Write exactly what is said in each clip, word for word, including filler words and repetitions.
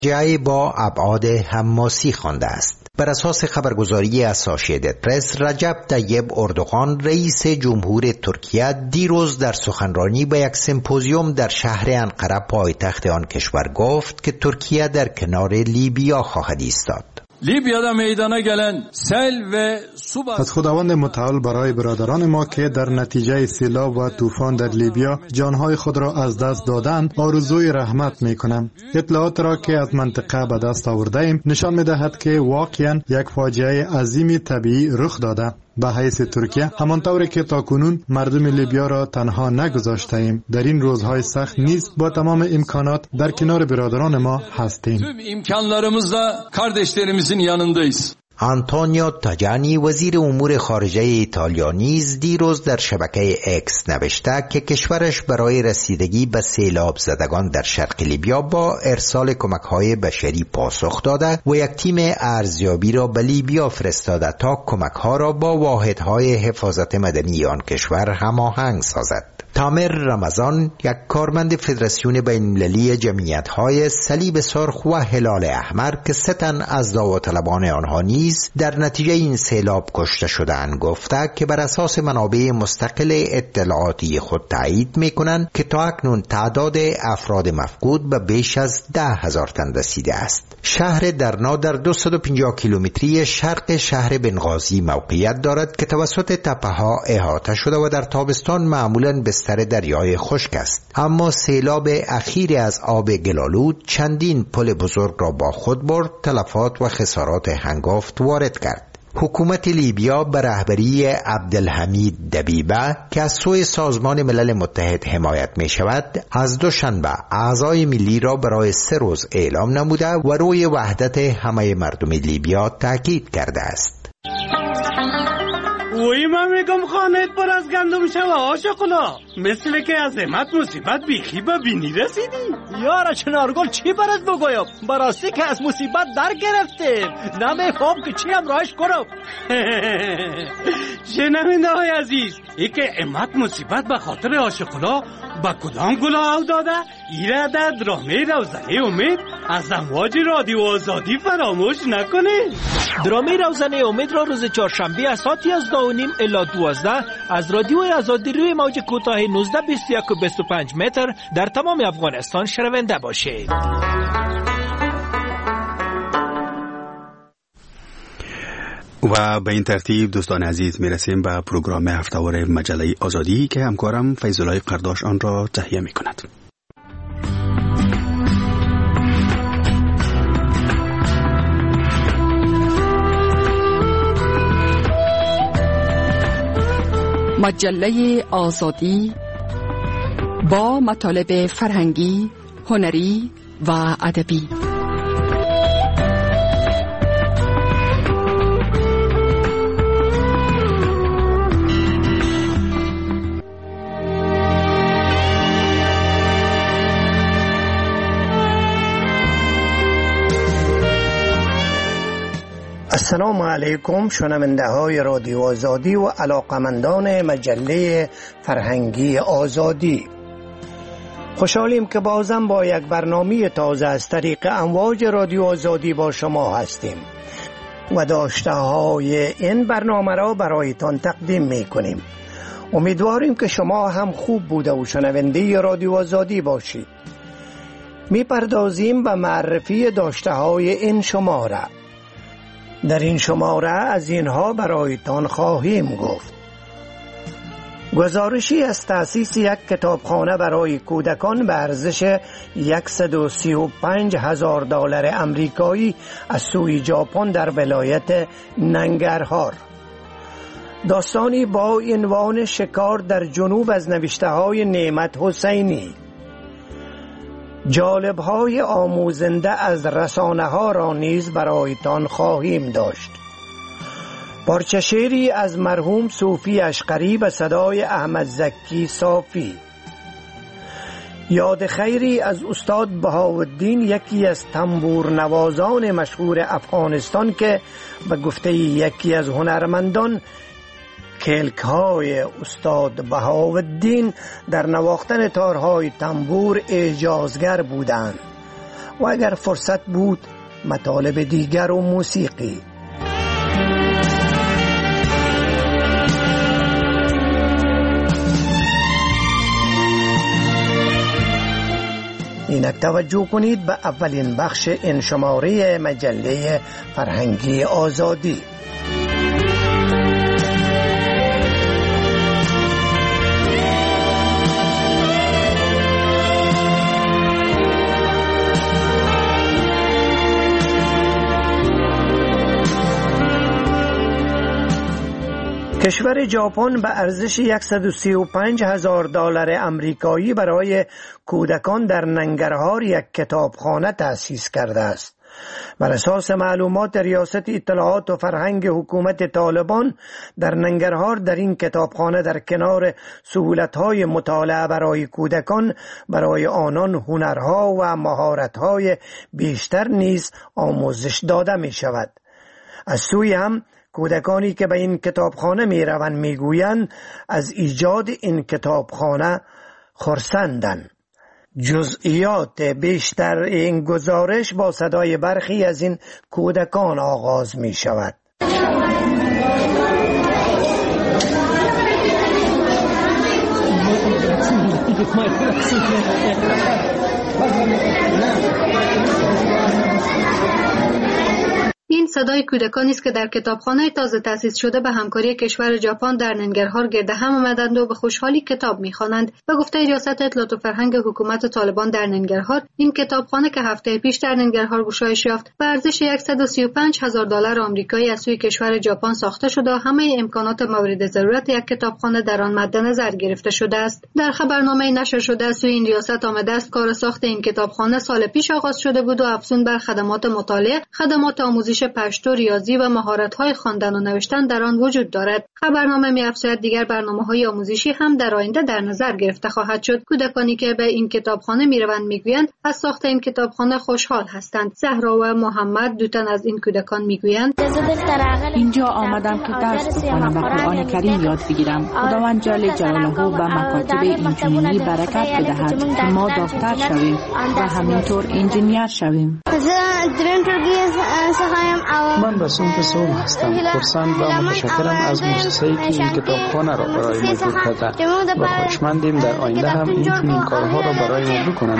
جای با ابعاد حماسی خوانده است. بر اساس خبرگزاری اسوسییتد پرس، رجب طیب اردوغان رئیس جمهور ترکیه دیروز در سخنرانی به یک سمپوزیوم در شهر انقره پایتخت آن کشور گفت که ترکیه در کنار لیبیا خواهد ایستاد. لیبیادا میدانه گلن سیل و از خداوند متعال برای برادران ما که در نتیجه سیلاب و طوفان در لیبیا جانهای خود را از دست دادند آرزوی رحمت می کنم. اطلاعات را که از منطقه به دست آورده ایم نشان می دهد که واقعا یک فاجعه عظیمی طبیعی رخ داده. به حیث ترکیه همانطوری که تاکنون مردم لیبیا را تنها نگذاشته ایم، در این روزهای سخت نیز با تمام امکانات در کنار برادران ما هستیم. tüm imkanlarımızla kardeşlerimizin yanındayız. آنتونیو تاجانی وزیر امور خارجه ایتالیا نیز دیروز در شبکه اکس نوشته که کشورش برای رسیدگی به سیلاب زدگان در شرق لیبیا با ارسال کمک‌های بشری پاسخ داده و یک تیم ارزیابی را به لیبیا فرستاده تا کمک‌ها را با واحدهای حفاظت مدنی آن کشور هماهنگ سازد. تامر رمضان، یک کارمند فدراسیون بین‌المللی جمعیت‌های صلیب سرخ و هلال احمر که سه تن از داوطلبان آنها نیز در نتیجه این سیلاب کشته شدند، گفته که بر اساس منابع مستقل اطلاعاتی خود تایید می‌کنند که تا اکنون تعداد افراد مفقود به بیش از ده هزار تن رسیده است. شهر درنا در دویست و پنجاه کیلومتری شرق شهر بنغازی موقعیت دارد که توسط تپه‌ها احاطه شده و در تابستان معمولاً به سر دریای خشک است، اما سیلاب اخیر از آب گلالود چندین پل بزرگ را با خود برد، تلفات و خسارات هنگفت وارد کرد. حکومت لیبیا به رهبری عبدالحمید دبیبه که از سوی سازمان ملل متحد حمایت می شود، از دوشنبه اعضای ملی را برای سه روز اعلام نموده و روی وحدت همه مردم لیبیا تاکید کرده است. وی من میگم خانت پر از گندم شوه آشقلا، مثل که از امت مصیبت بیخی به بینی رسیدی. یارا چنارگل چی برات بگویم؟ براستی که از مصیبت در گرفتیم، نمیفهم که چی هم راهش کنم. شنونده های عزیز، ای که امت مصیبت به خاطر آشقلا با کدام گلا او داده؟ ایره در درامه روزنه امید از امواج رادیو آزادی فراموش نکنه. درامه روزنه امید را روز چهارشنبه از ساعت یازده و نیم الی دوازده از رادیو آزادی روی موج کوتاه نوزده بیست و یک و بیست و پنج متر در تمام افغانستان شنونده باشید. و به این ترتیب دوستان عزیز میرسیم به پروگرام هفته‌وار مجله آزادی که همکارم فیض‌الله قرداش آن را تهیه میکند. مجله آزادی با مطالب فرهنگی، هنری و ادبی. السلام علیکم شنونده های رادیو آزادی و علاقمندان مجله فرهنگی آزادی. خوشحالیم که بازم با یک برنامه تازه از طریق امواج رادیو آزادی با شما هستیم و داشته های این برنامه را برایتان تقدیم می کنیم. امیدواریم که شما هم خوب بوده و شنونده رادیو آزادی باشید. می پردازیم به معرفی داشته های این شماره. در این شماره از اینها برایتان خواهیم گفت: گزارشی از تأسیس یک کتابخانه برای کودکان به ارزش صد و سی و پنج هزار دلار امریکایی از سوی ژاپن در ولایت ننگرهار. داستانی با عنوان شکار در جنوب از نوشته های نعمت حسینی. جالب های آموزنده از رسانه ها را نیز برایتان خواهیم داشت. پارچه شعری از مرحوم صوفی اشقری به صدای احمد زکی صافی. یاد خیری از استاد بهاءالدین، یکی از تنبور نوازان مشهور افغانستان که به گفته یکی از هنرمندان کلک های استاد بهاءالدین در نواختن تارهای تنبور اعجازگر بودند و اگر فرصت بود مطالب دیگر و موسیقی. اینک توجه کنید به اولین بخش این شماره مجله فرهنگی آزادی. کشور ژاپن به ارزش صد و سی و پنج هزار دلار آمریکایی برای کودکان در ننگرهار یک کتابخانه تأسیس کرده است. بر اساس معلومات ریاست اطلاعات و فرهنگ حکومت طالبان، در ننگرهار در این کتابخانه در کنار سهولت‌های مطالعه برای کودکان، برای آنان هنرها و مهارت‌های بیشتر نیز آموزش داده می شود. از سوی هم کودکانی که به این کتابخانه می روند می گویند از ایجاد این کتابخانه خرسندند. جزئیات بیشتر این گزارش با صدای برخی از این کودکان آغاز می شود. این صدای کودکانی است که در کتابخانه تازه تأسیس شده به همکاری کشور ژاپن در ننگرهار گرد هم آمدند و به خوشحالی کتاب می‌خوانند. به گفته ریاست اطلاعات و فرهنگ حکومت طالبان در ننگرهار، این کتابخانه که هفته پیش در ننگرهار گشایش یافت، به ارزش صد و سی و پنج هزار دلار آمریکایی از سوی کشور ژاپن ساخته شده و همه امکانات مورد ضرورت یک کتابخانه در آن مد نظر گرفته شده است. در خبرنامه نشر شده از سوی این ریاست آمده است کار ساخت این کتابخانه سال پیش آغاز شده بود و افزون بر خدمات مطالعه، خدمات آموزش پشتو، ریاضی و مهارت‌های خواندن و نوشتن در آن وجود دارد. خبرنامه می‌افزاید دیگر برنامه‌های آموزشی هم در آینده در نظر گرفته خواهد شد. کودکانی که به این کتابخانه می‌روند می‌گویند از ساخت این کتابخانه خوشحال هستند. زهرا و محمد دو تن از این کودکان می‌گویند اینجا آمدم که درس بخوانم و قرآن کریم یاد بگیرم. خداوند جل جلاله به مکاتب اینجوری برکت بدهد که ما دکتر شویم و همینطور انجینیر شویم. من بسنت سوم هستم. خرسند و متشکرم از مؤسسه‌ای که این کتابخانه را برای ما جور کرده و خوشمندیم در آینده هم این چنین کارها را برای ما بکنند.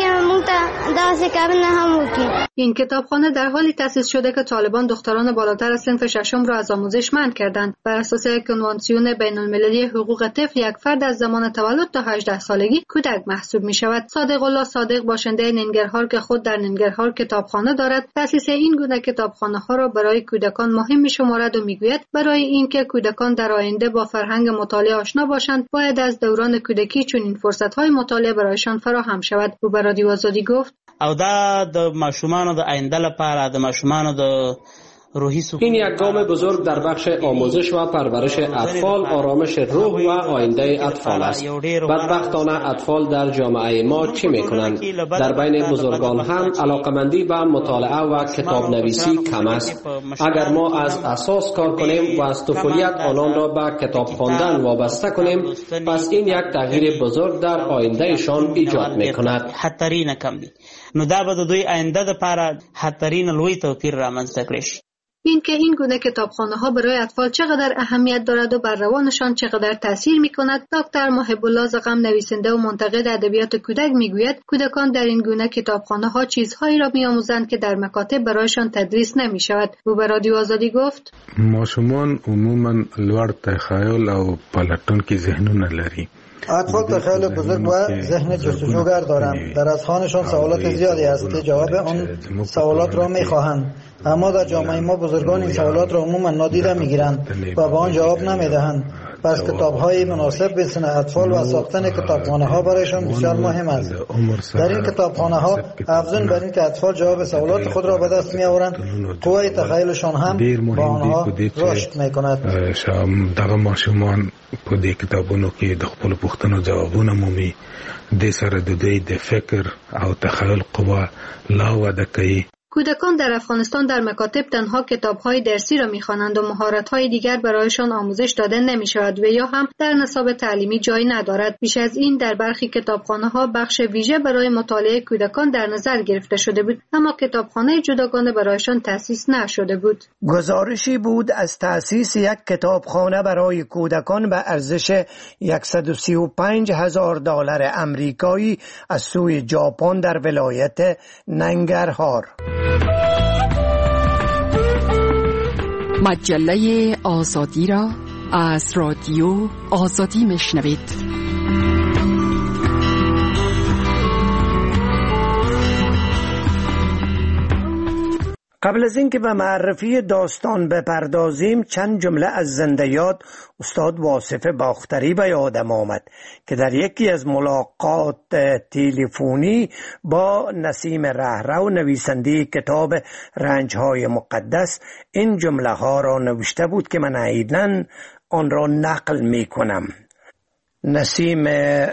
این کتابخانه در حالی تأسیس شده که طالبان دختران بالاتر از صنف ششم را از آموزش منع کردند. بر اساس کنوانسیون بین‌المللی حقوق طفل، یک فرد از زمان تولد تا هجده سالگی کودک محسوب می شود. صادق الله صادق، باشنده ننگرهار که خود در ننگرهار کتابخانه دارد، تأسیس این گونه کتابخانه ها را برای کودکان مهم می شمارد و می گوید برای اینکه کودکان در آینده با فرهنگ مطالعه آشنا باشند باید از دوران کودکی چنین فرصت های مطالعه برایشان فراهم شود. او به رادیو آزادی گفت او دا د ماشومانو د آینده لپاره د ماشومانو د این یک گام بزرگ در بخش آموزش و پرورش اطفال، آرامش روح و آینده اطفال است. بدبختانه اطفال در جامعه ما چه میکنند؟ در بین بزرگان هم علاقمندی به مطالعه و کتاب نویسی کم است. اگر ما از اساس کار کنیم و از طفولیت آنان را به کتاب خواندن وابسته کنیم، پس این یک تغییر بزرگ در آیندهشان ایجاد میکند. خطرین کم دی نو دا به دوی آینده لپاره خطرین لوی توپیر رامنځته کړي. این که این گونه کتابخانه ها برای اطفال چقدر اهمیت دارد و بر روانشان چقدر تاثیر می کند، دکتر محب الله زغم، نویسنده و منتقد ادبیات کودک میگوید کودکان در این گونه کتابخانه ها چیزهایی را میآموزند که در مکاتب برایشان تدریس نمی شود. او به رادیو آزادی گفت ماشومان عموما لوړ تخیل او پلټونکي ذهنونه لري. اطفال تخیل بزرگ و ذهن جستجوگر دارند. در اذهانشان سوالات زیادی است که جواب آن سوالات را میخواهند، اما در جامعه ما بزرگان این سوالات را عموما نادیده میگیرند و به آن جواب نمیدهند. پس کتاب‌های مناسب به سن اطفال و ساختن کتابخانه‌ها برایشان بسیار مهم است. در این کتابخانه‌ها افزون بر این که اطفال جواب سوالات خود را به دست می‌آورند، قوه تخیلشان هم با آنها رشد می‌کند. دغه ماشومان په دې کتابونو کې د خپل پوښتنو ځوابونه مومي، د سره د دوی د فکر او تخیل قوه لا وده کوي. کودکان در افغانستان در مکاتب تنها کتاب‌های درسی را می‌خوانند و مهارت‌های دیگر برایشان آموزش داده نمی‌شود و یا هم در نصاب تعلیمی جای ندارد. بیش از این در برخی کتابخانه‌ها بخش ویژه برای مطالعه کودکان در نظر گرفته شده بود، اما کتابخانه جداگانه برایشان تأسیس نشده بود. گزارشی بود از تأسیس یک کتابخانه برای کودکان به ارزش صد و سی و پنج هزار دلار امریکایی از سوی ژاپن در ولایت ننگرهار. مجله آزادی را از رادیو آزادی میشنوید. قبل از اینکه به معرفی داستان بپردازیم، چند جمله از زنده یاد استاد واصف باختری به یادم آمد که در یکی از ملاقات تلفنی با نسیم رهرو نویسنده کتاب رنج‌های مقدس این جمله ها را نوشته بود که من عیناً آن را نقل می کنم. نسیم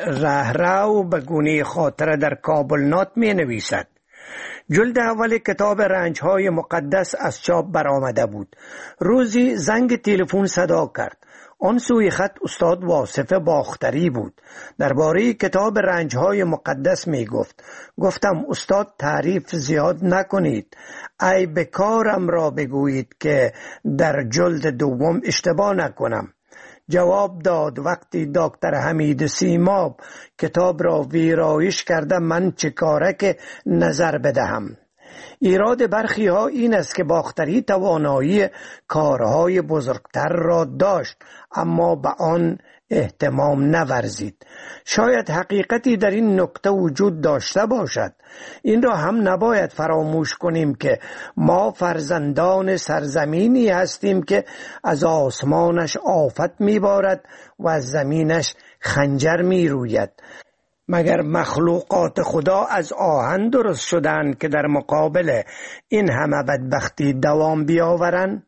رهرو به گونه خاطره در کابل نات می نویسد: جلد اول کتاب رنج‌های مقدس از چاپ برآمده بود. روزی زنگ تلفن صدا کرد. آن سوی خط استاد واصف باختری بود. درباره کتاب رنج‌های مقدس می گفت. گفتم استاد تعریف زیاد نکنید. ای بکارم را بگویید که در جلد دوم اشتباه نکنم. جواب داد: وقتی دکتر حمید سیماب کتاب را ویرایش کرده من چه کاره که نظر بدهم. ایراد برخی ها این است که باختری توانایی کارهای بزرگتر را داشت اما به آن اهتمام نورزید. شاید حقیقتی در این نکته وجود داشته باشد. این را هم نباید فراموش کنیم که ما فرزندان سرزمینی هستیم که از آسمانش آفت میبارد و از زمینش خنجر میروید. مگر مخلوقات خدا از آهن درست شدند که در مقابل این همه بدبختی دوام بیاورند؟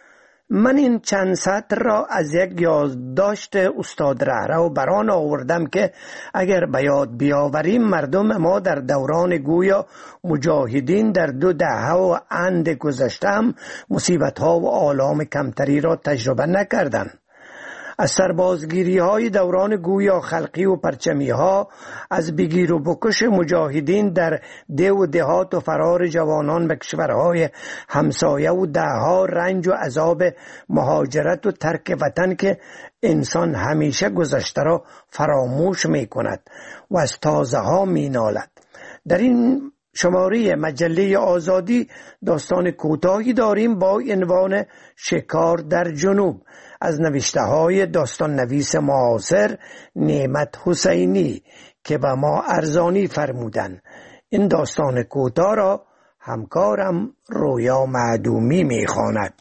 من این چند سطر را از یک یادداشت استاد رهرو بران آوردم که اگر به یاد بیاوریم مردم ما در دوران گویا مجاهدین در دو دهه و اند گذشته هم مصیبت ها و آلام کمتری را تجربه نکردند. از سربازگیری های دوران گویا خلقی و پرچمی ها، از بگیر و بکش مجاهدین در ده و دهات و فرار جوانان به کشورهای همسایه و دهها رنج و عذاب مهاجرت و ترک وطن که انسان همیشه گذشته را فراموش می کند و از تازه ها می نالد. در این شماره مجله آزادی داستان کوتاهی داریم با عنوان شکار در جنوب از نوشته های داستان نویس معاصر نعمت حسینی که به ما ارزانی فرمودن. این داستان کوتاه را همکارم رویا معدومی می خواند.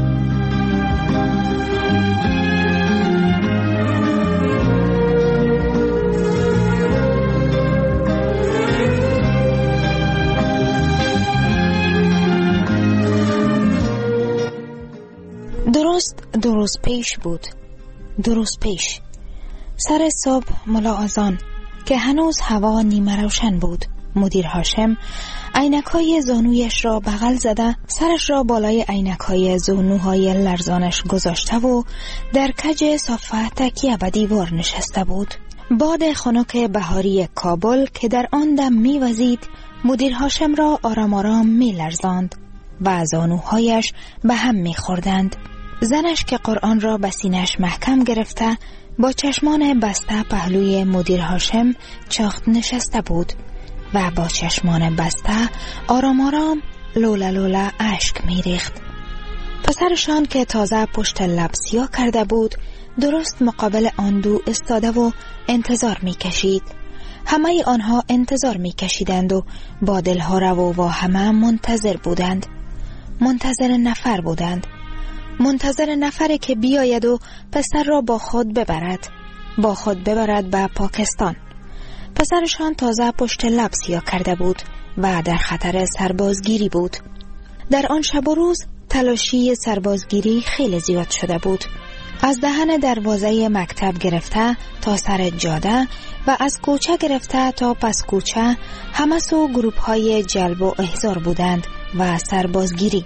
درست درست پیش بود. درست پیش سر صبح ملا آذان که هنوز هوا نیمه روشن بود، مدیر هاشم عینک‌های زانویش را بغل زده سرش را بالای عینک‌های زانوهای لرزانش گذاشته و در کج صفحه تکیه به دیوار نشسته بود. باد خنک بهاری کابل که در آن دم می‌وزید مدیر هاشم را آرام آرام می‌لرزاند و زانوهایش به هم می‌خوردند. زنش که قرآن را به سینه‌اش محکم گرفته با چشمان بسته پهلوی مدیر هاشم چاخت نشسته بود و با چشمان بسته آرام آرام لولا لولا اشک می ریخت. پسرشان که تازه پشت لب سیاه کرده بود درست مقابل آن دو استاده و انتظار می کشید. همه آنها انتظار می کشیدند و با دلها رو و همه منتظر بودند. منتظر نفر بودند. منتظر نفری که بیاید و پسر را با خود ببرد با خود ببرد به پاکستان. پسرشان تازه پشت لب سیاه کرده بود و در خطر سربازگیری بود. در آن شب و روز تلاشی سربازگیری خیلی زیاد شده بود. از دهن دروازه مکتب گرفته تا سر جاده و از کوچه گرفته تا پس کوچه همه سو گروپ های جلب و احضار بودند و سربازگیری.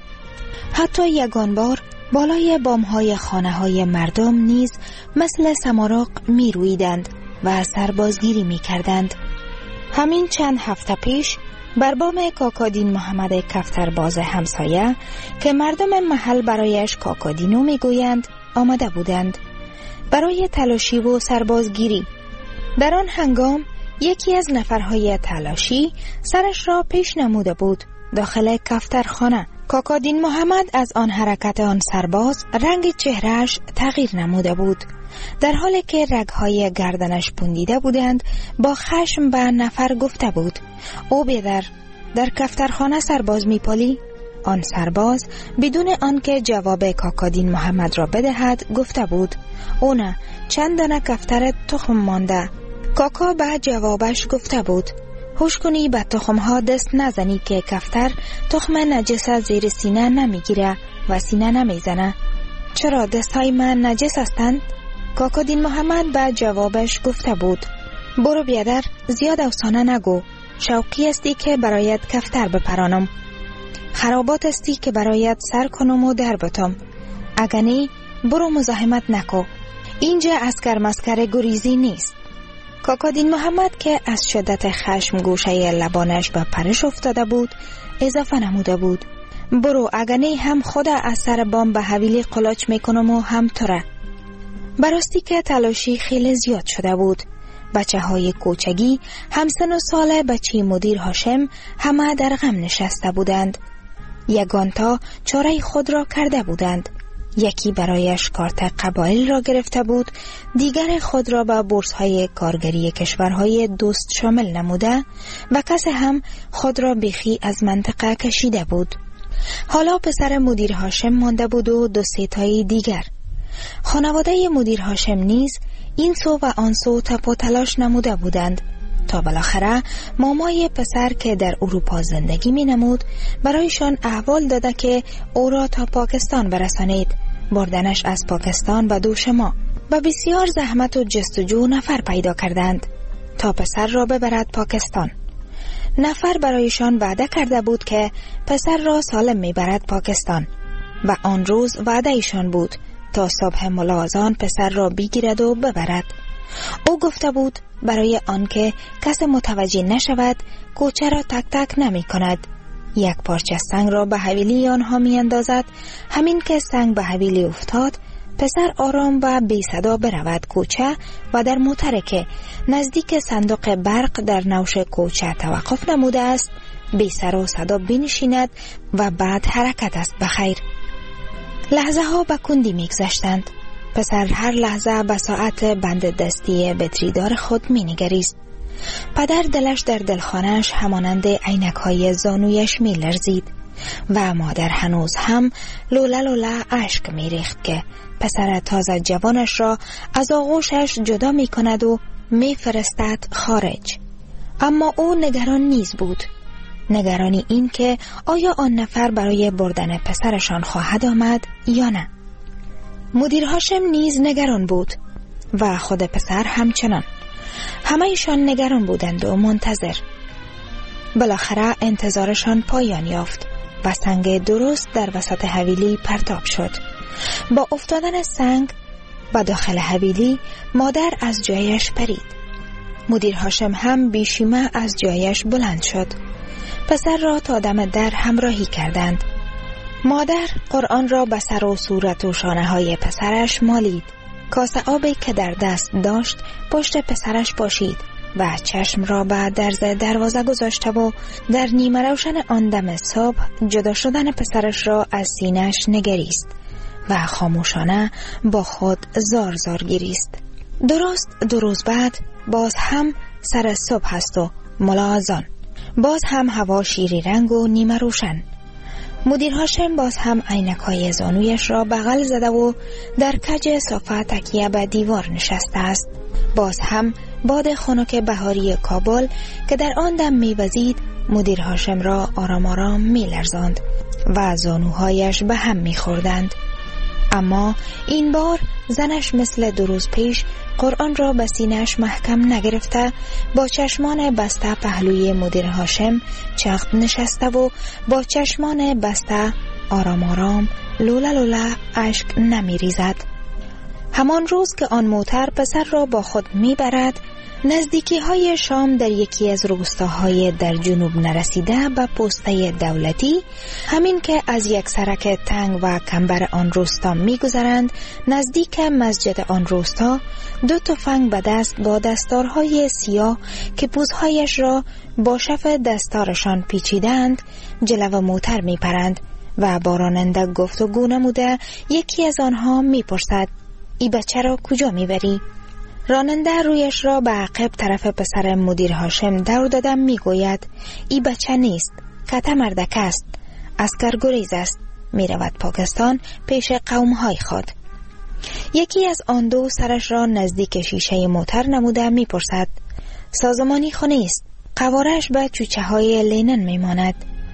حتی یگان بار بالای بامهای خانه های مردم نیز مثل سمارق می رویدند و سربازگیری می کردند. همین چند هفته پیش بر بام کاکادین محمد کفترباز همسایه که مردم محل برایش کاکادینو می گویند آمده بودند برای تلاشی و سربازگیری. در آن هنگام یکی از نفرهای تلاشی سرش را پیش نموده بود داخل کفترخانه. کاکادین محمد از آن حرکت آن سرباز رنگ چهرهش تغییر نموده بود. در حالی که رگهای گردنش پوندیده بودند با خشم به نفر گفته بود او بیدر در کفترخانه سرباز میپالی؟ آن سرباز بدون آنکه جواب کاکادین محمد را بدهد گفته بود او نه، چند دانه کفتر تخم مانده. کاکا به جوابش گفته بود هوش کنی به تخمها دست نزنی که کفتر تخم نجس زیر سینه نمیگیره و سینه نمیزنه. چرا دستهای من نجس هستند؟ کاکادین محمد به جوابش گفته بود برو بیادر زیاد افسانه نگو، شوقی استی که برایت کفتر بپرانم، خرابات استی که برایت سر کنم و در بتم. اگنی برو مزاحمت نکو، اینجا اسکر مسکر گریزی نیست. کاکادین محمد که از شدت خشم گوشه لبانش به پرش افتاده بود اضافه نموده بود برو، اگنی هم خود از سر بام به حویلی قلاچ میکنم و هم توره. براستی که تلاشی خیلی زیاد شده بود. بچه های کوچگی همسن و سال بچه مدیر هاشم همه در غم نشسته بودند. یگانتا چاره خود را کرده بودند. یکی برایش کارت قبایل را گرفته بود، دیگر خود را به بورس های کارگری کشورهای دوست شامل نموده و کسی هم خود را بیخی از منطقه کشیده بود. حالا پسر مدیر هاشم مانده بود و دو سه تایی دیگر. خانواده مدیر هاشم نیز این سو و آن سو تپ و تلاش نموده بودند تا بالاخره مامای پسر که در اروپا زندگی می نمود برایشان احوال داده که او را تا پاکستان برسانید. بردنش از پاکستان به دوش ما و بسیار زحمت و جستجو نفر پیدا کردند تا پسر را ببرد پاکستان. نفر برایشان وعده کرده بود که پسر را سالم می برد پاکستان و آن روز وعده ایشان بود تا صبح ملاحظان پسر را بگیرد و ببرد. او گفته بود برای آنکه کس متوجه نشود کوچه را تک تک نمی کند. یک پارچه سنگ را به حویلی آنها می اندازد. همین که سنگ به حویلی افتاد پسر آرام و بی صدا برود کوچه و در مترکه نزدیک صندوق برق در نوش کوچه توقف نموده است بی سر و صدا بنشیند و بعد حرکت است بخیر. لحظه ها به کندی می گذشتند. پسر هر لحظه به ساعت بند دستی بطریدار خود می نگریست. پدر دلش در دلخانهش همانند عینک های زانویش می لرزید و مادر هنوز هم لوله لوله اشک می ریخت که پسر تازه جوانش را از آغوشش جدا می کند و می فرستد خارج. اما او نگران نیز بود. نگرانی این که آیا آن نفر برای بردن پسرشان خواهد آمد یا نه. مدیر هاشم نیز نگران بود و خود پسر همچنان. همه ایشان نگران بودند و منتظر. بالاخره انتظارشان پایان یافت و سنگ درست در وسط حویلی پرتاب شد. با افتادن سنگ به داخل حویلی مادر از جایش پرید. مدیر هاشم هم بیشیمه از جایش بلند شد. پسر را تا دم در همراهی کردند. مادر قرآن را به سر و صورت و شانه های پسرش مالید. کاسه آبی که در دست داشت پشت پسرش پاشید و چشم را به درز دروازه گذاشته و در نیمه روشن آن دم صبح جدا شدن پسرش را از سینه‌اش نگریست و خاموشانه با خود زار زار گریست. درست دو روز بعد باز هم سر صبح است و ملاحظان. باز هم هوا شیری رنگ و نیمه روشن. مدیر هاشم باز هم عینک‌های زانویش را بغل زده و در کج صفحه تکیه به دیوار نشسته است. باز هم باد خنک بهاری کابل که در آن دم می‌وزید مدیر هاشم را آرام آرام می‌لرزاند و زانوهایش به هم می‌خوردند. اما این بار زنش مثل دو روز پیش قرآن را به سینه‌اش محکم نگرفته، با چشمان بسته پهلوی مدیر هاشم چغد نشسته و با چشمان بسته آرام آرام لولا لولا اشک نمی ریزد. همان روز که آن موتر پسر را با خود می برد، نزدیکی های شام در یکی از روستاهای در جنوب نرسیده به پسته دولتی، همین که از یک سرک تنگ و کمبر آن روستا می گذرند، نزدیک مسجد آن روستا دو تفنگ به دست با دستارهای سیاه که پوزهایش را با شف دستارشان پیچیدند جلو موتر می پرند و با راننده گفتگو نموده یکی از آنها می پرسد ای بچه را کجا می بری؟ راننده رویش را به عقب طرف پسر مدیر هاشم دور دادم می گوید ای بچه نیست، کته مردک است، اسکر گریز است، می رود پاکستان پیش قوم های خود. یکی از آن دو سرش را نزدیک شیشه موتر نموده می پرسد سازمانی خونه است، قوارش به چوچه های لینن می ماند.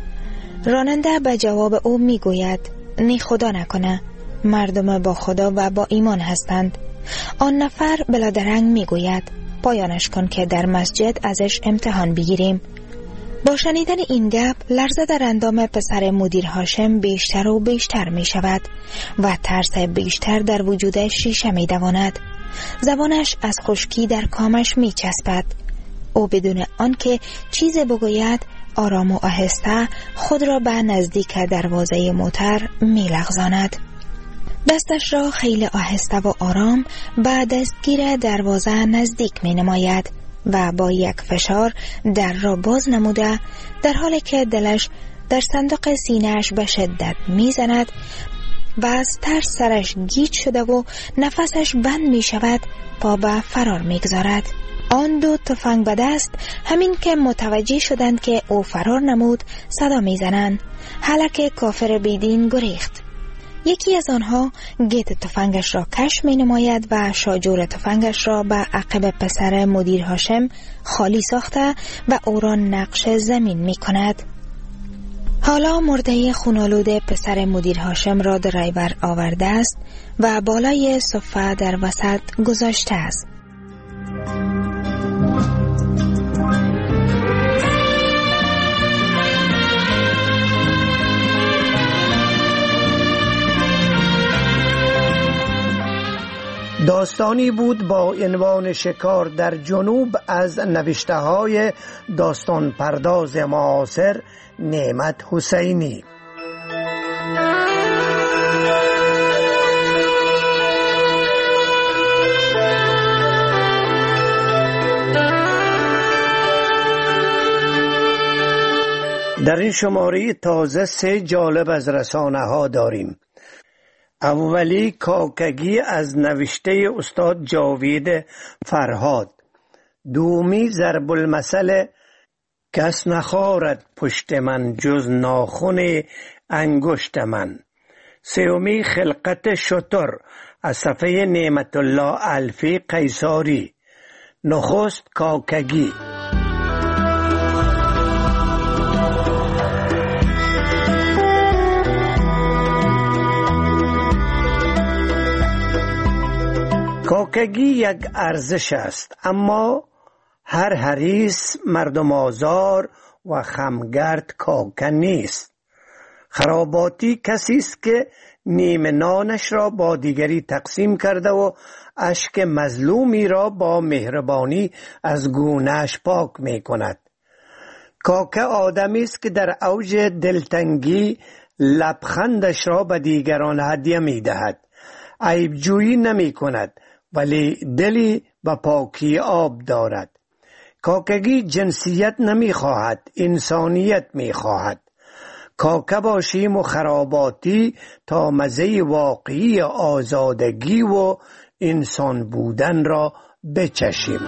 راننده به جواب او می گوید نی خدا نکنه، مردم با خدا و با ایمان هستند. آن نفر بلادرنگ می گوید پایانش کن که در مسجد ازش امتحان بگیریم. با شنیدن این گپ لرزه در اندام پسر مدیر هاشم بیشتر و بیشتر می شود و ترس بیشتر در وجودش شیشه می دواند. زبانش از خشکی در کامش می چسبد. او بدون آنکه چیز بگوید آرام و آهسته خود را به نزدیک دروازه موتر می لغزاند. دستش را خیلی آهسته و آرام به دستگیر دروازه نزدیک می نماید و با یک فشار در را باز نموده، در حالی که دلش در صندوق سینه‌اش به شدت می زند و از ترس سرش گیج شده و نفسش بند می شود، پا به فرار می گذارد. آن دو تفنگ به دست همین که متوجه شدند که او فرار نمود صدا می زنند هلک کافر بیدین گریخت. یکی از آنها گیت تفنگش را کش می نماید و شاجور تفنگش را به عقب پسر مدیر هاشم خالی ساخته و او را نقش زمین می کند. حالا مرده خونالود پسر مدیر هاشم را درایور آورده است و بالای صفه در وسط گذاشته است. داستانی بود با عنوان شکار در جنوب از نوشته های داستان پرداز معاصر نعمت حسینی. در این شماره تازه سه جالب از رسانه ها داریم. اولی کاکگی از نوشته استاد جاوید فرهاد. دومی ضرب المثل کس نخارد پشت من جز ناخن انگشت من. سومی خلقت شتر از صفحه نعمت الله الفی قیصاری. نخست کاکگی. کاکگی یک ارزش است، اما هر حریص مردم آزار و خمگرد کاکه نیست. خراباتی کسی است که نیمه نانش را با دیگری تقسیم کرده و اشک مظلومی را با مهربانی از گونه‌اش پاک می کند. کاکه آدمی است که در اوج دلتنگی لبخندش را به دیگران هدیه می دهد. عیبجویی نمی کند ولی دلی به پاکی آب دارد. کاکگی جنسیت نمی خواهد، انسانیت می خواهد. کاکه باشیم و خراباتی تا مزه واقعی آزادگی و انسان بودن را بچشیم.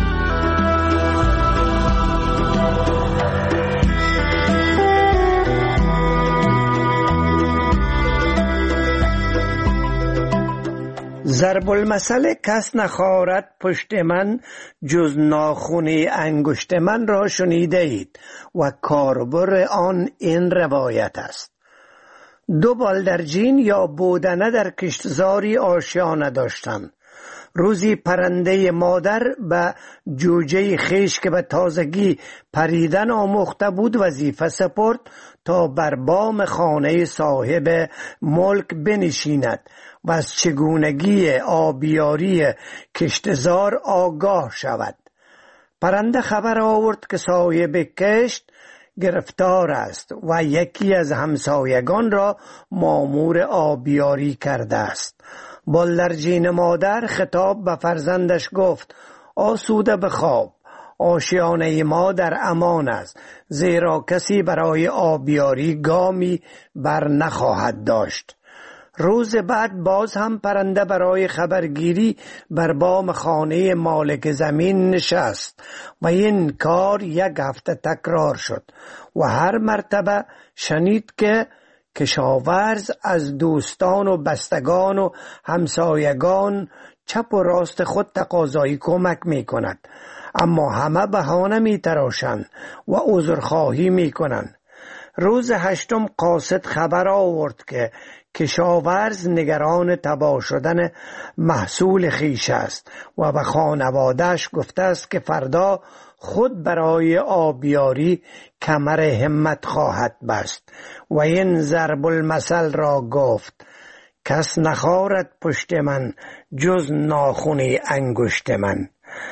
ضرب المثل کس نخارد پشت من جز ناخن انگشت من را شنیده اید و کاربر آن این روایت است. دو بالدرجین یا بودنه در کشتزاری آشیانه داشتند. روزی پرنده مادر به جوجه خیش که به تازگی پریدن آموخته بود وظیفه سپرد تا بر بام خانه صاحب ملک بنشیند و از چگونگی آبیاری کشتزار آگاه شود. پرنده خبر آورد که صاحب کشت گرفتار است و یکی از همسایگان را مامور آبیاری کرده است. بالدرجین مادر خطاب به فرزندش گفت: آسوده بخواب، آشیانه ما در امان است، زیرا کسی برای آبیاری گامی بر نخواهد داشت. روز بعد باز هم پرنده برای خبرگیری بر بام خانه مالک زمین نشست و این کار یک هفته تکرار شد و هر مرتبه شنید که کشاورز از دوستان و بستگان و همسایگان چپ و راست خود تقاضای کمک می کند، اما همه بهانه می تراشند و عذرخواهی می کنند. روز هشتم قاصد خبر آورد که کشاورز نگران تباه شدن محصول خیش است و به خانواده‌اش گفته است که فردا خود برای آبیاری کمر همت خواهد بست و این ضرب المثل را گفت: کس نخارد پشت من جز ناخن انگشت من.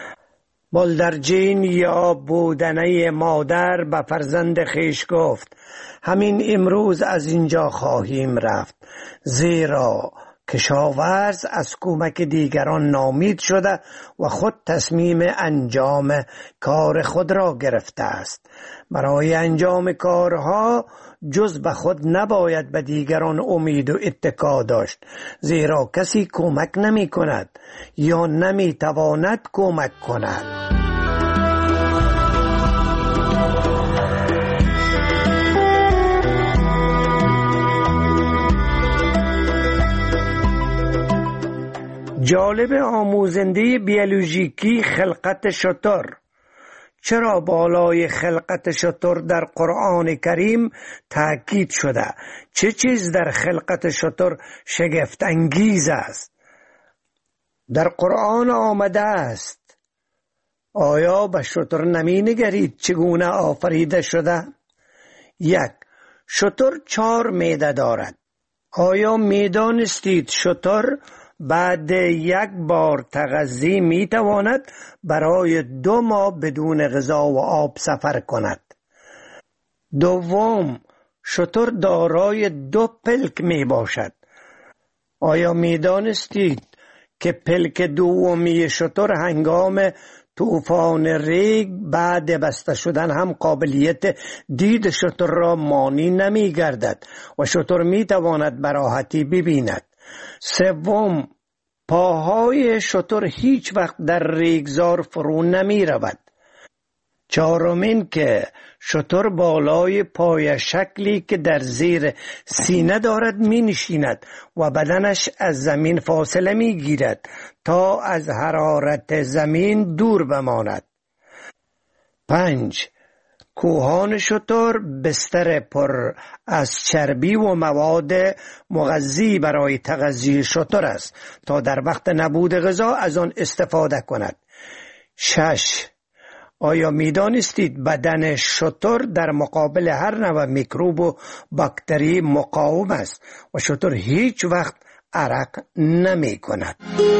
بالدرجین یا بودنه مادر به فرزند خیش گفت: همین امروز از اینجا خواهیم رفت، زیرا کشاورز از کمک دیگران ناامید شده و خود تصمیم انجام کار خود را گرفته است. برای انجام کارها جز به خود نباید به دیگران امید و اتکا داشت، زیرا کسی کمک نمی کند یا نمی تواند کمک کند. جالب آموزنده بیولوژیکی خلقت شتر. چرا بالای خلقت شتر در قرآن کریم تاکید شده؟ چه چیز در خلقت شتر شگفت انگیز است؟ در قرآن آمده است: آیا به شتر نمی نگرید چگونه آفریده شده؟ یک، شتر چهار معده دارد. آیا می دانستید شتر بعد یک بار تغذی می تواند برای دو ماه بدون غذا و آب سفر کند؟ دوم، شتر دارای دو پلک می باشد. آیا می دانستید که پلک دومی شتر هنگام طوفان ریگ بعد بسته شدن هم قابلیت دید شتر را مانی نمی گردد و شتر می تواند به راحتی ببیند؟ سوم، پاهای شتر هیچ وقت در ریگزار فرو نمی رود. چهارمین که شتر بالای پای شکلی که در زیر سینه دارد می نشیند و بدنش از زمین فاصله می گیرد تا از حرارت زمین دور بماند. پنج، کوهان شتر بستر پر از چربی و مواد مغذی برای تغذیه شتر است تا در وقت نبود غذا از آن استفاده کند. شش، آیا می دانستید بدن شتر در مقابل هر نوع میکروب و باکتری مقاوم است و شتر هیچ وقت عرق نمی کند؟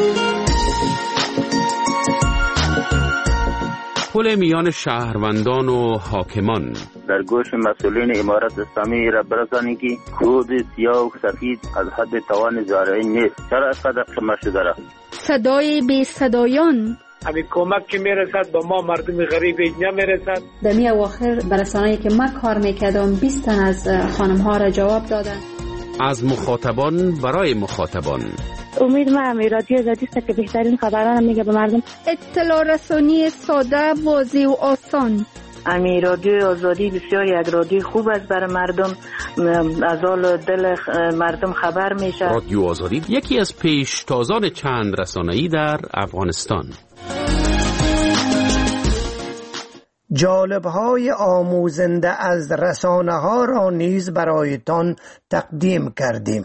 پل میان شهروندان و حاکمان. در گوش مسئولین امارت اسلامی را برسانید که کود سیاه و سفید از حد توان زارعین نیست. چرا اینقدر خمه شده است؟ صدای بی صدایان. همین کمک که میرسد با ما مردم غریب نمیرسد. در می اواخر برسانه‌ای که من کار میکردم بیست تن از خانم ها را جواب دادن. از مخاطبان برای مخاطبان. امید ما رادیو آزادی است که بهترین خبران میگه به مردم. اطلاع رسانی ساده، واضح و آسان. امی رادیو آزادی بسیار یک رادیو خوب است برای مردم، از حال دل مردم خبر میشه. رادیو آزادی یکی از پیشتازان چند رسانه‌ای در افغانستان. جالب‌های آموزنده از رسانه ها را نیز برایتان تقدیم کردیم.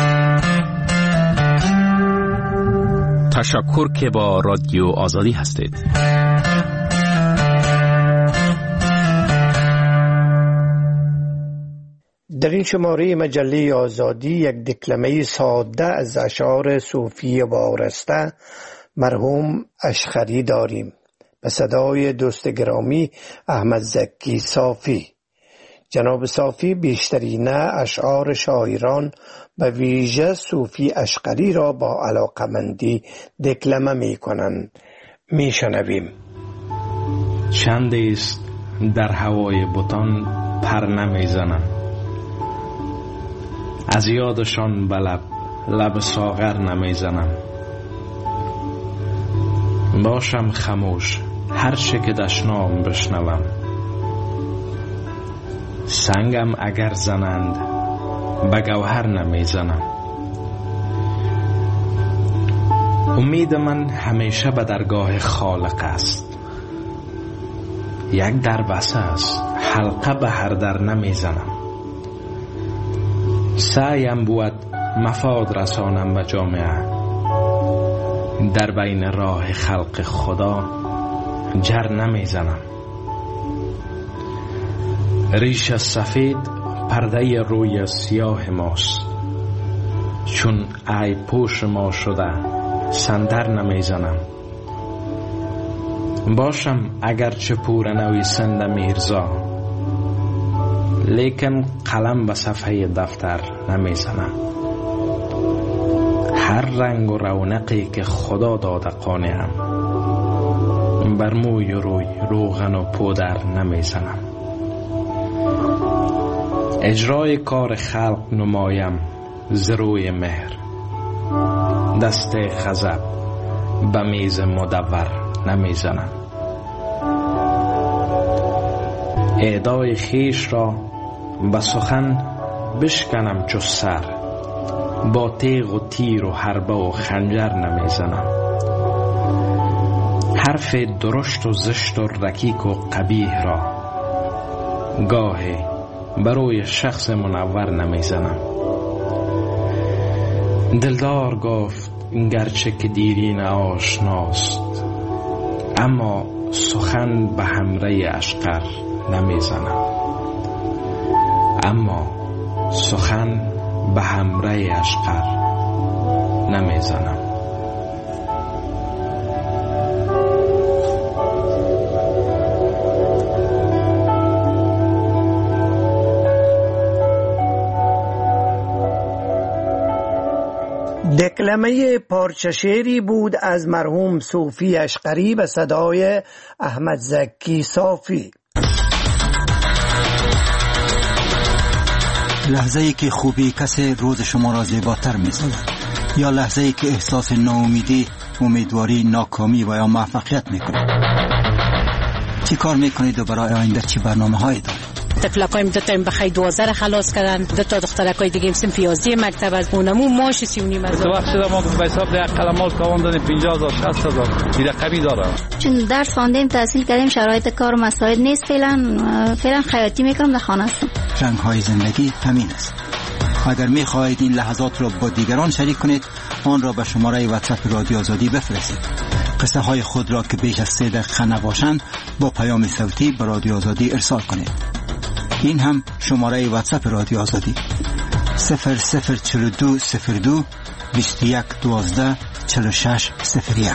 تشکر که با رادیو آزادی هستید. در این شماره مجله آزادی یک دکلمه ساده از اشعار صوفی وارسته مرحوم اشقری داریم به صدای دوست گرامی احمد زکی صافی. جناب صافی بیشترین اشعار شاعران به ویژه صوفی اشقری را با علاقمندی دکلمه می کنند. می شنویم. چند است در هوای بتان پر نمی زنم، از یادشان به لب لب ساغر نمی زنم. باشم خموش هر چه که دشنام بشنوم، سنگم اگر زنند به گوهر نمی زنم. امید من همیشه به درگاه خالق است، یک در بسته است حلقه به هر در نمی زنم. سعیم بود مفاد رسانم به جامعه، در بین راه خلق خدا جر نمی زنم. ریش سفید پرده روی سیاه ماست، چون ای پوش ما شده سندر نمی زنم. باشم اگرچه پور نویسنده میرزا، لیکن قلم به صفحه دفتر نمی زنم. هر رنگ و رونقی که خدا داده قانعم، بر موی و روی روغن و پودر نمی زنم. اجرای کار خلق نمایم ز روی مهر، دست غضب به میز مدور نمی زنم. اعدای خیش را به سخن بشکنم چو سر، با تیغ و تیر و حربه و خنجر نمی زنم. حرف درشت و زشت و رکیک و قبیح را گاهی بروی شخص منور نمی زنم. دلدار گفت گرچه که دیرین آشناست، اما سخن به همره اشقر نمی زنم. اما سخن به همره اشقر نمی زنم. دکلمه پارچه شعری بود از مرحوم صوفی اشقری به صدای احمد زکی صافی. لحظه ای که خوبی کسی روز شما را زیباتر می سازد، یا لحظه ای که احساس ناامیدی، امیدواری، ناکامی و یا موفقیت می کنید. چی کار می کنید و برای آینده چی برنامه هایی دارید؟ تفلقایم دو تا بخی دوازده خلاص کردن، دو تا دخترکای دیگه سن پیازی مکتب از اونمو ماش سی و نیم هزار. تو وقت شده ما به حساب ده قلمال کاوندن پنجاه هزار شصت هزار این رقمی داره. چون درس خواندیم تحصیل کردیم، شرایط کار و مساعد نیست. فعلا فعلا خیاطی میکنم، در خانه هستم. رنگ های زندگی همین است. اگر می خواهید این لحظات را با دیگران شریک کنید، آن را به شماره واتساپ رادیو آزادی بفرستید. قصه های خود را که بیش از سه دقیقه نباشند با پیام صوتی به رادیو آزادی ارسال کنید. این هم شماره واتساپ رادیو آزادی صفر صفر چهل و دو صفر دو بیست و یک دوازده چهل و شش صفر یک.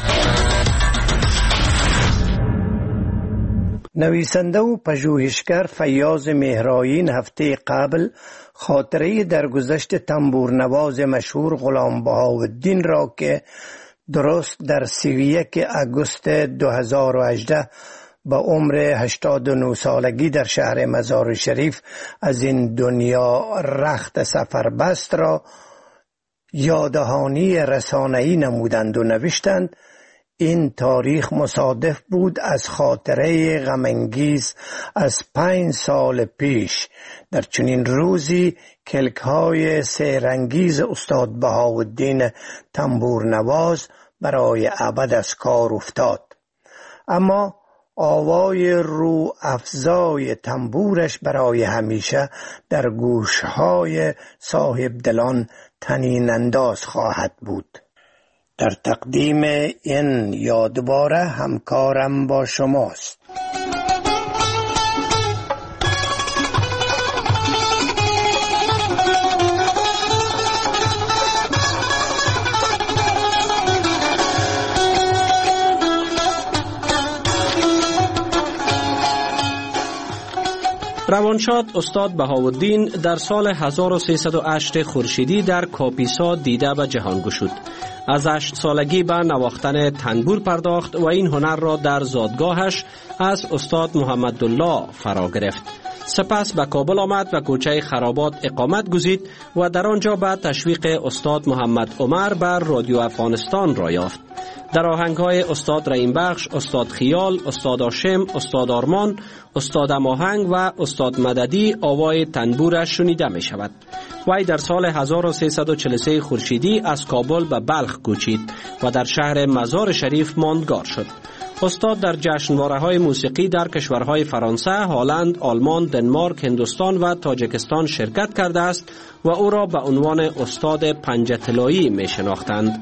نویسنده و پژوهشگر فیاض مهرایی هفته قبل خاطره درگذشت تنبورنواز مشهور غلام بهاءالدین را که درست در سی و یک آگوست دو هزار و هجده با عمر هشتاد و نه سالگی در شهر مزار شریف از این دنیا رخت سفر بست را یادهانی رسانه‌ای نمودند و نوشتند این تاریخ مصادف بود از خاطره غمانگیز از پنج سال پیش. در چنین روزی کلک‌های سحرانگیز استاد بهاءالدین تنبورنواز برای ابد از کار افتاد. اما آوای رو افزای تنبورش برای همیشه در گوشهای صاحب دلان طنین انداز خواهد بود. در تقدیم این یادباره همکارم با شماست. روانشاد استاد بهاءالدین در سال هزار و سیصد و هشت خورشیدی در کاپیسا دیده به جهان گشود. از هشت سالگی به نواختن تنبور پرداخت و این هنر را در زادگاهش از استاد محمدالله فرا گرفت. سپس به کابل آمد و کوچه خرابات اقامت گزید و در آنجا به تشویق استاد محمد عمر بر رادیو افغانستان را یافت. در آهنگ‌های استاد رحیم بخش، استاد خیال، استاد هاشم، استاد آرمان، استاد اماهنگ و استاد مددی آوای تنبورش شنیده می شود. وی در سال هزار و سیصد و چهل و سه خورشیدی از کابل به بلخ کوچید و در شهر مزار شریف ماندگار شد. استاد در جشنواره‌های موسیقی در کشورهای فرانسه، هلند، آلمان، دنمارک، هندوستان و تاجیکستان شرکت کرده است و او را به عنوان استاد پنجه طلایی می شناختند.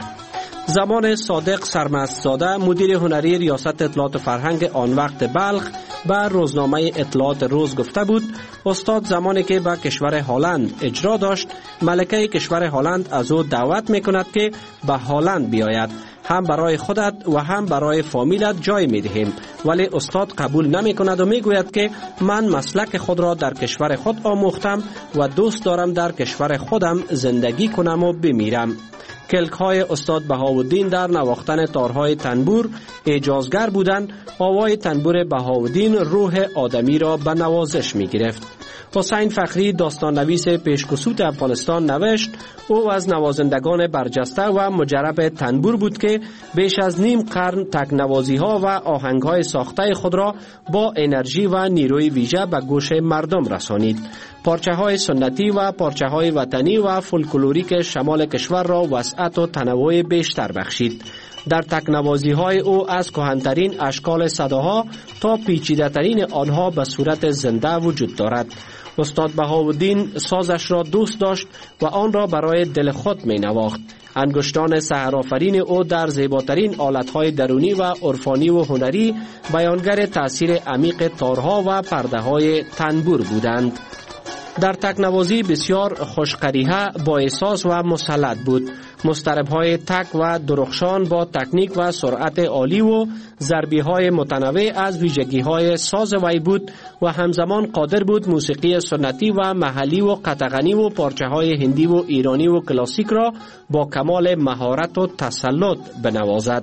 زمان صادق سرمستزاده مدیر هنری ریاست اطلاعات فرهنگ آن وقت بلخ به روزنامه اطلاعات روز گفته بود استاد زمانی که به کشور هلند اجرا داشت ملکه کشور هلند از او دعوت می کند که به هلند بیاید، هم برای خودت و هم برای فامیلت جای می دهیم، ولی استاد قبول نمی کند و می گوید که من مسلک خود را در کشور خود آموختم و دوست دارم در کشور خودم زندگی کنم و بمیرم. کلک های استاد بهاءالدین در نواختن تارهای تنبور اعجازگر بودند. آوای تنبور بهاءالدین روح آدمی را به نوازش می گرفت. حسین فخری داستان نویس پیشکسوت افغانستان نوشت او از نوازندگان برجسته و مجرب تنبور بود که بیش از نیم قرن تکنوازی ها و آهنگ های ساخته خود را با انرژی و نیروی ویژه به گوش مردم رسانید. پارچه های سنتی و پارچه های وطنی و فولکلوریک شمال کشور را وسعت و تنوع بیشتر بخشید. در تکنوازی های او از کهن‌ترین اشکال صداها تا پیچیده‌ترین آنها به صورت زنده وجود دارد. استاد بهاءالدین سازش را دوست داشت و آن را برای دل خود می نواخت. انگشتان سحرآفرین او در زیباترین آلت‌های درونی و عرفانی و هنری بیانگر تأثیر عمیق تارها و پرده‌های تنبور بودند. در تکنوازی بسیار خوشقریحه، با احساس و مسلط بود. مضطرب‌های تک و درخشان با تکنیک و سرعت عالی و ضربی‌های متنوع از ویژگی‌های ساز وی بود و همزمان قادر بود موسیقی سنتی و محلی و قطغنی و پارچه‌های هندی و ایرانی و کلاسیک را با کمال مهارت و تسلط بنوازد.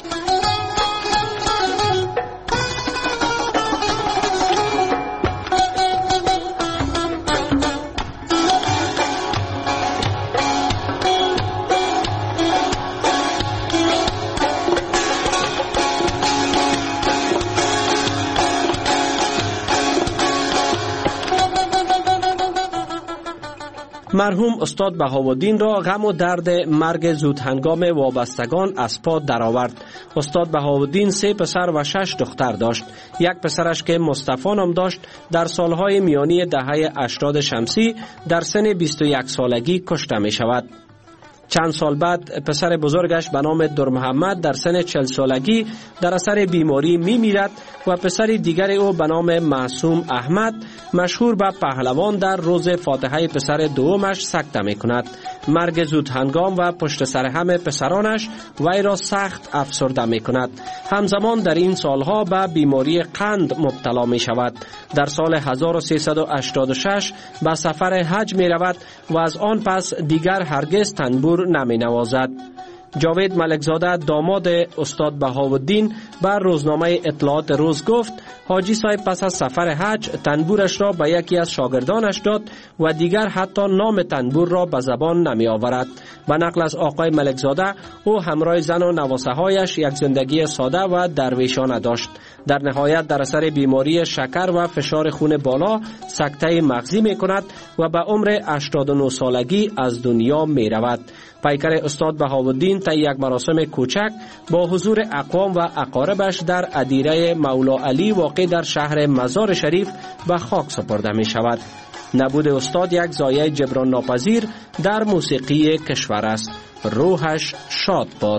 مرحوم استاد بهاءالدین را غم و درد مرگ زود هنگام وابستگان از پا درآورد. استاد بهاءالدین سه پسر و شش دختر داشت. یک پسرش که مصطفی نام داشت در سالهای میانی دهه هشتاد شمسی در سن بیست و یک سالگی کشته می شود. چند سال بعد پسر بزرگش به نام در محمد در سن چهل سالگی در اثر بیماری می میرد و پسر دیگر او به نام معصوم احمد مشهور به پهلوان در روز فاتحه پسر دومش سکته می کند. مرگ زود هنگام و پشت سر هم پسرانش وی را سخت افسرده می کند. همزمان در این سالها به بیماری قند مبتلا می شود. در سال هزار و سیصد و هشتاد و شش به سفر حج می رود و از آن پس دیگر هرگز تنبور نمی نوازد. جاوید ملکزاده داماد استاد بهاءالدین بر روزنامه اطلاعات روز گفت حاجی صاحب پس از سفر حج تنبورش را به یکی از شاگردانش داد و دیگر حتی نام تنبور را به زبان نمی آورد. به نقل از آقای ملکزاده او همراه زن و نواسه هایش یک زندگی ساده و درویشانه داشت. در نهایت در اثر بیماری شکر و فشار خون بالا سکته مغزی می کند و به عمر هشتاد و نه سالگی از دنیا می رود. پیکر استاد بهاءالدین طی یک مراسم کوچک با حضور اقوام و اقاربش در ادیره مولا علی واقع در شهر مزار شریف به خاک سپرده می شود. نبود استاد یک ضایعه جبران ناپذیر در موسیقی کشور است. روحش شاد باد.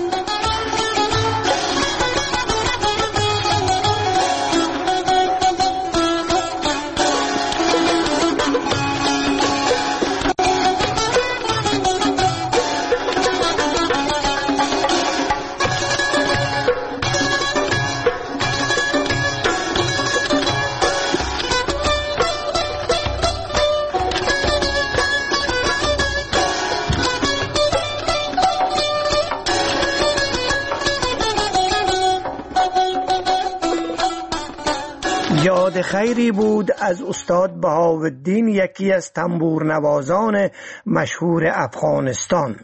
یاد خیری بود از استاد بهاءالدین، یکی از تنبور نوازان مشهور افغانستان.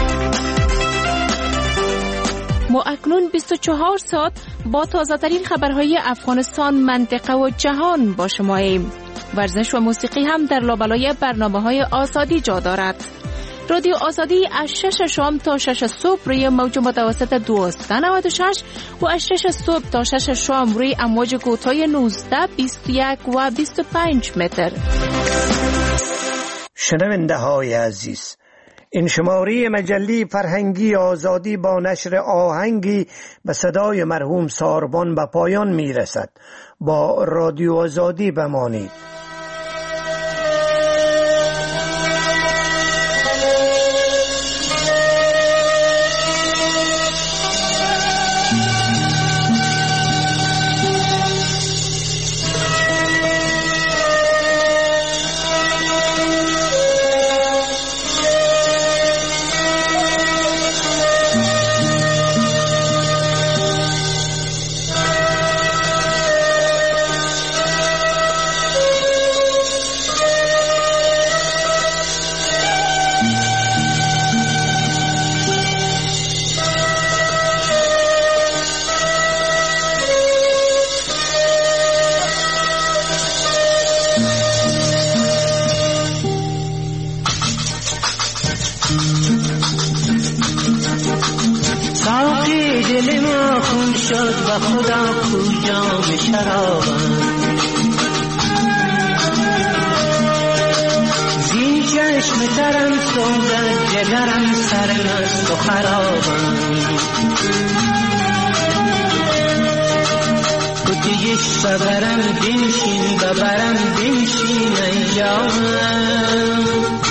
ما اکنون بیست و چهار ساعت با تازه ترین خبرهای افغانستان، منطقه و جهان با شماییم. ورزش و موسیقی هم در لابلای برنامه‌های آزادی جا دارد. رادیو آزادی از شش شام تا شش صبح روی موج متوسط دویست و نود و شش و از شش صبح تا شش شام روی امواج کوتاه نوزده، بیست و یک و بیست و پنج متر. شنونده های عزیز، این شماره مجله فرهنگی آزادی با نشر آهنگی به صدای مرحوم ساربان به پایان می رسد. با رادیو آزادی بمانید. خدا کجا به شرابم زین چشم ترم سوزد جگرم سرمست و خرابم کتیش ببرم بنشین ببرم بنشین ای جانم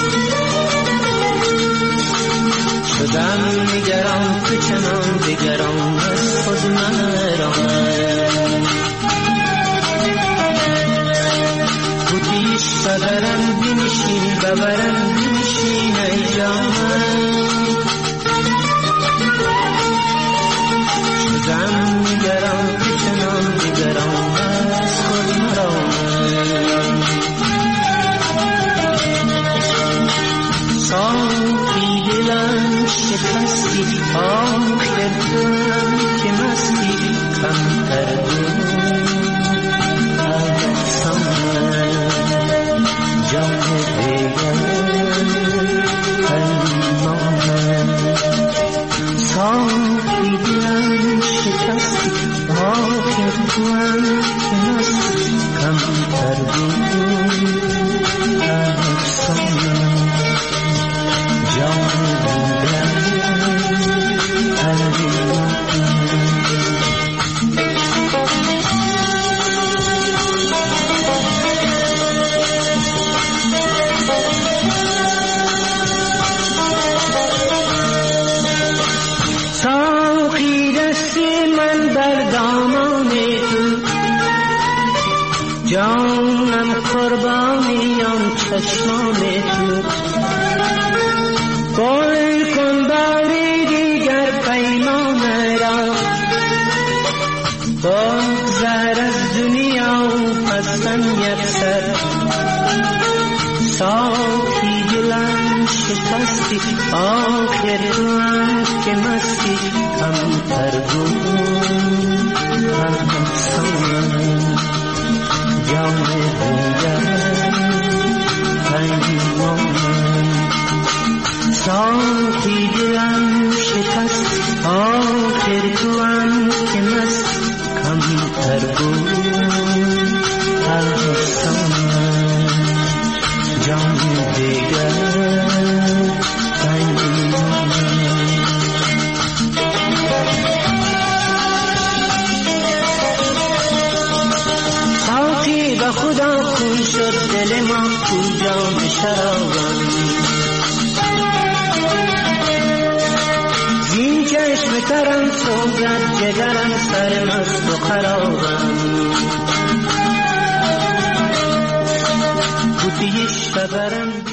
شدم نگران که چنان دگران از خود مرانم کتیش ببرم بنشین ببرم بنشین ای جانم شدم نگران که چنان دگران از خود مرانم صافی دلم شکستی آخر دلم که مستی کم کردم آدستم من جان دیگرم پریمانم صافی دلم شکستی آخر دلم که مستی کم کردم آدستم من جان ساقی دست من بر دامان تو جانم قربانی آن چشمان تو گل کن باری دیگر پیمان را بگذر از دنیا پسن یک سر ساقی دلم شکستی آخر تو که مستی کم ترگون جام دیگر ساقی دلم شکست آخر تو هم که مست کمتر بود هستم جام دیگر ساقی به خدا خون شد دل ما تو جام شرابم این چشم ترم سوزد جگرم سر مست و خرابم بودیش ببرم